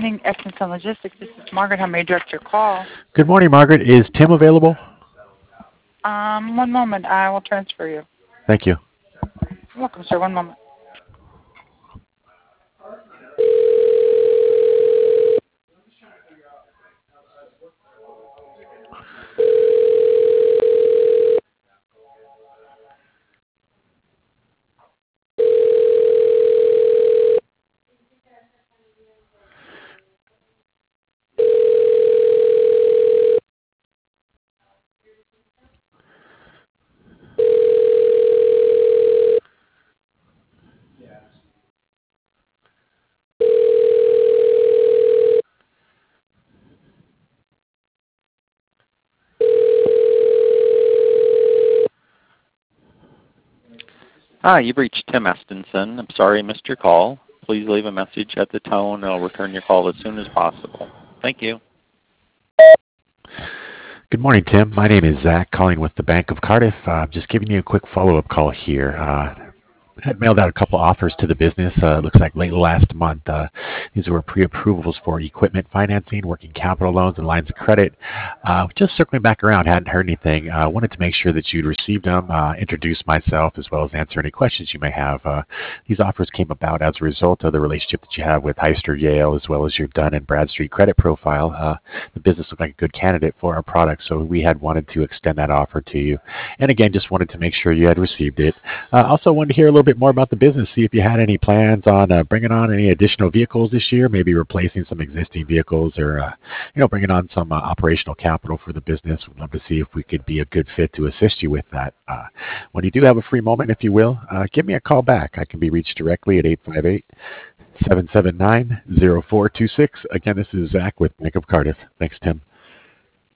morning, Exxon Logistics. This is Margaret. How may I direct your call? Good morning, Margaret. Is Tim available? One moment. I will transfer you. Thank you. You're welcome, sir. One moment. Hi, you've reached Tim Estenson. I'm sorry I missed your call. Please leave a message at the tone and I'll return your call as soon as possible. Thank you. Good morning, Tim. My name is Zach, calling with the Bank of Cardiff. Just giving you a quick follow-up call here. Had mailed out a couple offers to the business. Looks like late last month. These were pre-approvals for equipment financing, working capital loans, and lines of credit. Just circling back around, hadn't heard anything. Wanted to make sure that you'd received them, introduce myself, as well as answer any questions you may have. These offers came about as a result of the relationship that you have with Hyster Yale, as well as your Dun & Bradstreet credit profile. The business looked like a good candidate for our product, so we had wanted to extend that offer to you. And again, just wanted to make sure you had received it. Also wanted to hear a little bit more about the business, see if you had any plans on bringing on any additional vehicles this year, maybe replacing some existing vehicles, or bringing on some operational capital for the business. We'd love to see if we could be a good fit to assist you with that. When you do have a free moment, if you will, give me a call back. I can be reached directly at 858-779-0426. Again, this is Zach with Bank of Cardiff. Thanks, Tim.